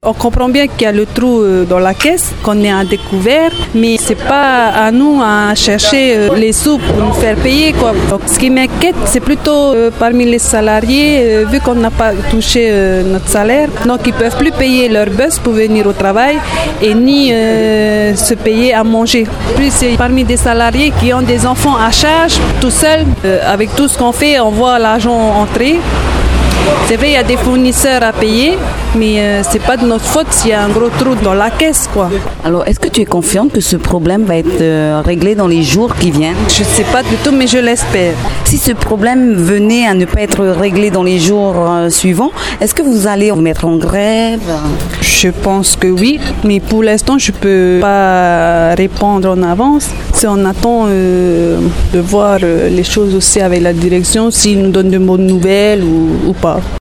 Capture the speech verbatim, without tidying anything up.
On comprend bien qu'il y a le trou dans la caisse, qu'on est à découvert, mais c'est pas à nous à chercher les sous pour nous faire payer, quoi. Donc, ce qui m'inquiète, c'est plutôt euh, parmi les salariés, euh, vu qu'on n'a pas touché euh, notre salaire, donc ils peuvent plus payer leur bus pour venir au travail et ni euh, se payer à manger. Plus c'est parmi des salariés qui ont des enfants à charge, tout seuls, euh, avec tout ce qu'on fait, on voit l'argent entrer. C'est vrai, il y a des fournisseurs à payer, mais euh, c'est pas de notre faute s'il y a un gros trou dans la caisse, quoi. Alors, est-ce que tu es confiante que ce problème va être euh, réglé dans les jours qui viennent? Je ne sais pas du tout, mais je l'espère. Si ce problème venait à ne pas être réglé dans les jours euh, suivants, est-ce que vous allez vous mettre en grève? Je pense que oui, mais pour l'instant, je ne peux pas répondre en avance. Si on attend euh, de voir euh, les choses aussi avec la direction, s'ils nous donnent de bonnes nouvelles ou, ou pas.